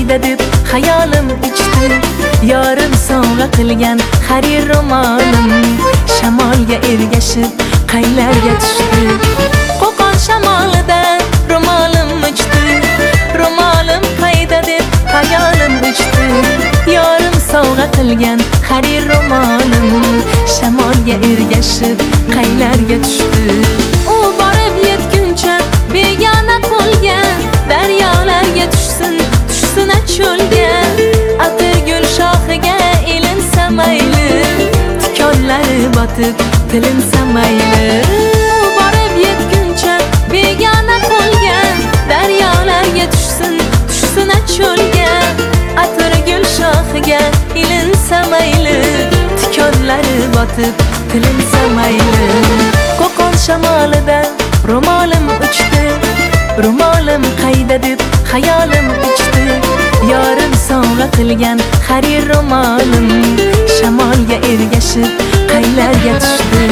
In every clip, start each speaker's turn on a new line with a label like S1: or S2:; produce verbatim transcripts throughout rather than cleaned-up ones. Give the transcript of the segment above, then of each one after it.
S1: qayda deb hayolim uchdi. Yorim sovg'a qilgan xarir ro'molim shamolga ergashib qaylarga tushdi. Qo'qon shamolidan ro'molim uchdi. Ro'molim qayda deb hayolim uchdi. Yorim sovg'a qilgan xarir ro'molim shamolga ergashib qaylarga tushdi. U borib yetguncha begona qo'lgan daryolarga tushsin, tushsin cho'lga. Atir gul shoxiga ilinsa mayli, tikonlari botib tilinsa mayli. U borib yetguncha begona qo'lgan daryolarga tushsin, tushsin cho'lga. Atir gul shoxiga ilinsa mayli, tikonlari botib tilinsa mayli. Qo'qon shamolida ro'molim uchdi. Ro'molim qayda deb hayolim uchdi. Yorim sovg'a qilgan xarir ro'molim shamolga ergashib qaylarga tushdi.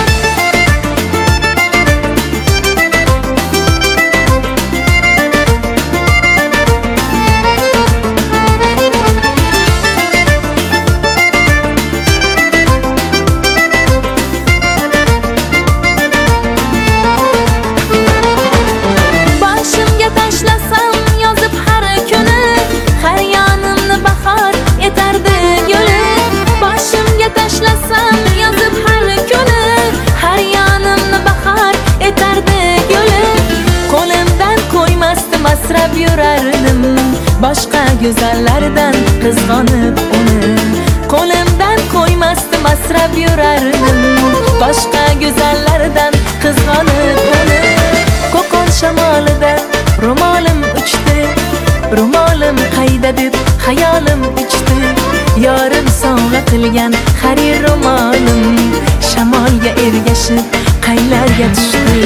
S1: Masrab yurardim boshqa go'zallardan qizg'onib uni. Qo'limdan qo'ymasdim masrab yurardim boshqa go'zallardan qizg'onib uni. Qo'qon shamolida ro'molim uchdi. Ro'molim qayda deb hayolim uchdi. Yorim sovg'a qilgan xarir ro'molim shamolga ergashib qaylarga tushdi.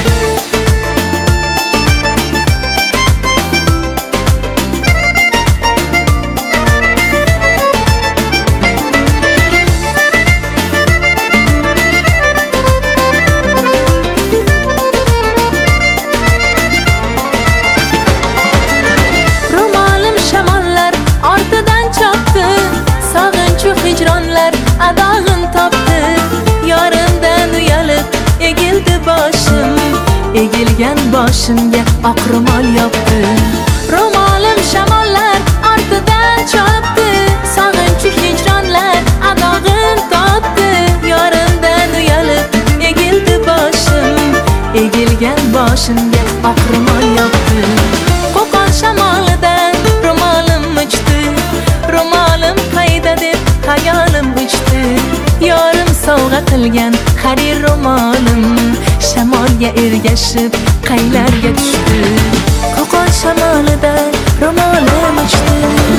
S1: Hicronlar adog'in topdi. Yorimdan uyalib egildi boshim. Egilgan boshimga oq ro'mol yopdi. Ro'molim shamollar ortidan chopdi. Sog'inchi hijronlar adog'in topdi. Yorimdan uyalib egildi boshim. Egilgan boshimga oq ro'mol yopdi. Qo'qon shamolidan ro'molim uchdi. Ro'molim qayda deb hayolim uchdi. Yorim sovg'a qilgan xarir ro'molim shamolga ergashib qaylarga tushdi. Qo'qon shamolida ro'molim uchdi.